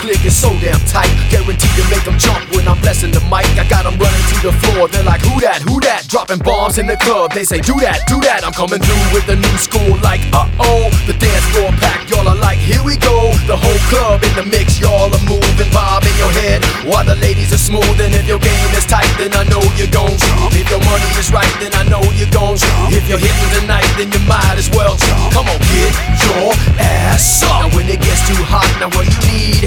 click is so damn tight, guaranteed to make them jump when I'm blessing the mic. I got them running to the floor, they're like, who that, who that? Dropping bombs in the club, they say, do that, do that. I'm coming through with the new school like, uh-oh. The dance floor packed, y'all are like, here we go. The whole club in the mix, y'all are moving, bob in your head while the ladies are smooth. And if your game is tight, then I know you're gon' drop. If your money is right, then I know you're gon' drop. If you're hitting tonight, then you might as well drop. Come on, get your ass up. Now when it gets too hot, now what you need